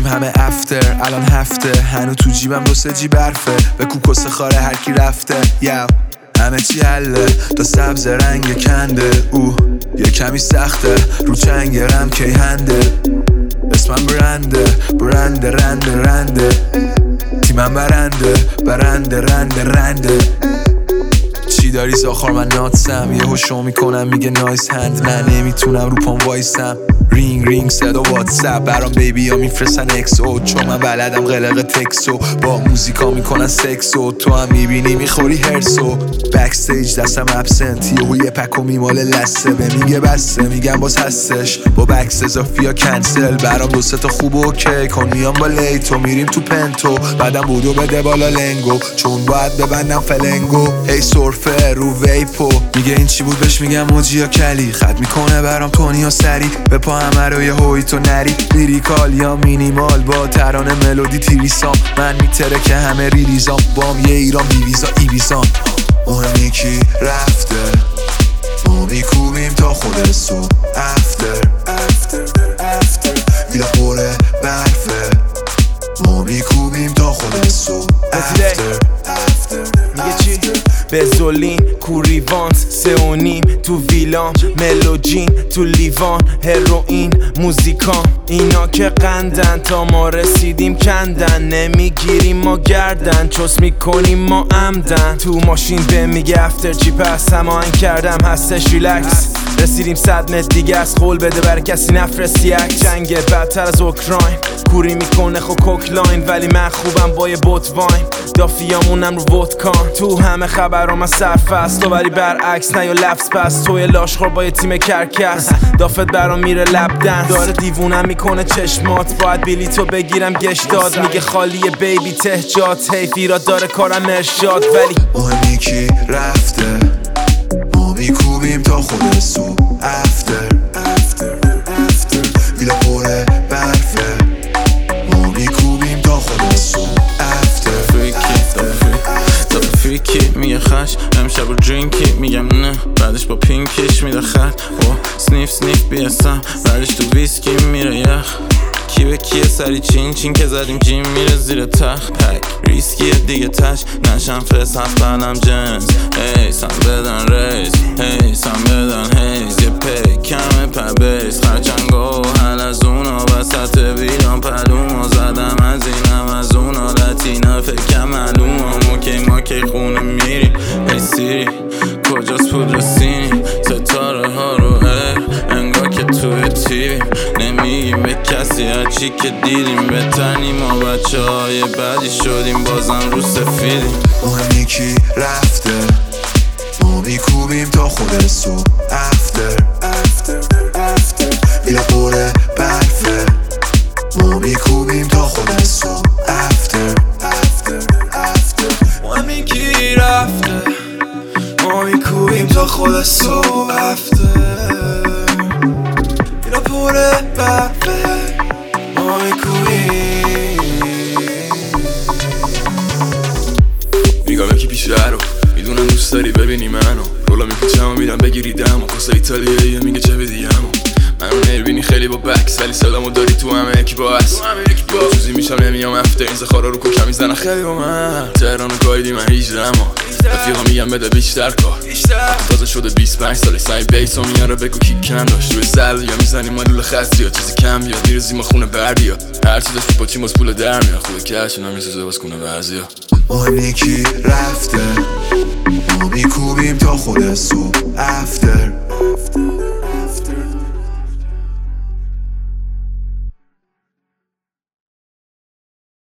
بودیم همه افتر، الان هفته هنو تو جیبم 2-3 جیب برفه. به کوکس خاره هرکی رفته یو همه چی حله، تا سبز رنگ کنده یه کمی سخته رو چنگرم کی هنده. اسمم برنده رنده تیمم برنده رنده. چی داری زاخار من ناتسم، یهو شو میکنم میگه نایس هند. من نمیتونم رو پام وایسم، رینگ صدا واتساپ برام بیبی ها میفرستن اکسو. چون من بلدم قلق تکسو، با موزیکا میکنن سکسو. تو هم میبینی میخوری هرسو. بکستیج دستم ابسنت، یهو یه پکو میمال لسه. به میگه بسته میگم باز هستش، با بکس اضافی یا کنسل. برام 2-3 تا خوب اوکی کن میام با لیتو. میریم تو پنتو بعدم بودو بده بالا لنگو، چون باید ببندم فلنگو. هی سورفه رو ویپو میگه این چی بود، بهش میگم موجی یا کلی. خط میکنه برام تونی یا سری، به پا همه رو یه هوی تو نری. لیریکال یا مینیمال با ترانه ملودی تیریسام. من میتره که همه ریلیزام، بام یه ایران بیویزا ایویزان. مهم یکی رفته، ما میکوبیم تا خود سو. افتر ویلا پره برفه، ما میکوبیم تا خود سو. میگه چی؟ بزولین کوریوانت 3.5 تو ویلام. ملوجین تو لیوان، هروئین موزیکام. اینا که قندن تا ما رسیدیم کندن. نمیگیریم ما گردن، چوس میکنیم ما عمدن. تو ماشین به میگه افتر چی پس هماهنگ کردم هستش ریلکس. رسیدیم 100 متر دیگه از قول بده بر کسی نفرستی یک. جنگ بدتر از اوکراین، کوری میکنه خو کوکلاین. ولی من خوبم با یه بوت واین، دافیامونم رو ودکان. تو همه خبرام از صرف است، تو ولی برعکس نه یا لفظ پس. توی لاشخور با یه تیم کرکس، دافت برام میره لب دنس. داره دیوونم میکنه چشمات، باید بلیتو بگیرم گشت داد. میگه خالیه بیبی تهجات، حیفیرات داره کارم ارشاد. ولی مهم یکی رفته، ما میکوبیم تا خود سو. افتر ویلا پره برفه، ما میکوبیم تا خود سو. فریکی میگه خش امشب رو درینکی. میگم نه بعدش با پینکیش میده خط. سنیف بیستم بعدش تو ویسکی میره یخ. کی به کیه سری چین که زدیم جیم میره زیر تخت. پک ریسکیه دیگه تش نشم فس هست بلم جنس. سم بدن ریز سم بدن هیز. یه پی کمه پبیز خرچنگو حل از اونا. وسط ویران پلوما زدم از اینم از اونا. لاتینا فکرم معلومم ما کی خونه میریم. ای سیری کجاست پودر سینی، ستاره ها رو انگار که توی تیویم. نمیگیم به کسی هرچی که دیدیم، بتنیم ما بچه های بدی شدیم بازم رو سفیدیم. مهم یکی رفته، ما میکوبیم تا خود سو. افتر ویلا پره برفه، ما میکوبیم تا خود سو. افتر مهم یکی رفته، ما میکوبیم تا خود سو. افتر ویلا پره برفه، ما میکوبیم. میگم یکی پیشه رو میدونم دوست داری ببینی منو. رولا میپیچم و میرم بگیری دمو. کاسه ایتالیاییه میگه چه بدیمو. منو نمیبینی خیلی با بکس، ولی صدامو داری تو همه یکی باس. چوزی میشم نمیام افتر، این زخارا رو کوکم میزنن خیلی با من. تهرانو گایدی من 18 اما رفیقا میگم بده بیشتر کار. تازه شده 25 ساله سعی بیسو میاره بگو کی کم داشت. روی سل یا میزنیم ما لول خستی یا چیزی کم بیاد. میرزیم ما خونه بردیا، هرچی داشت با چیم از پول در میاد. خوبه کشون هم میسوزه باز کنه بعضیا. مهم یکی رفته، ما میکوبیم تا خود سو. افتر